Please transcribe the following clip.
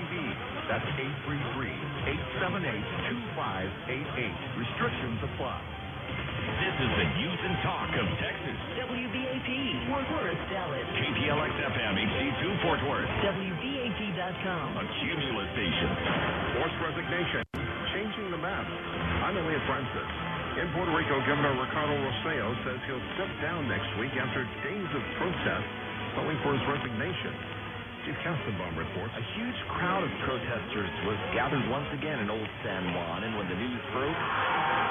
WWBAP. That's 833-878-2588. Restrictions apply. This is the youth and talk of Texas. WBAP, Fort Worth, Dallas. KPLX FM, HD2, Fort Worth. WBAP.com. A Cumulus station. Forced resignation, changing the map. I'm Elliot Francis. In Puerto Rico, Governor Ricardo Rosselló says he'll step down next week after days of protest calling for his resignation. Steve Kastenbaum reports. A huge crowd of protesters was gathered once again in Old San Juan, and when the news broke,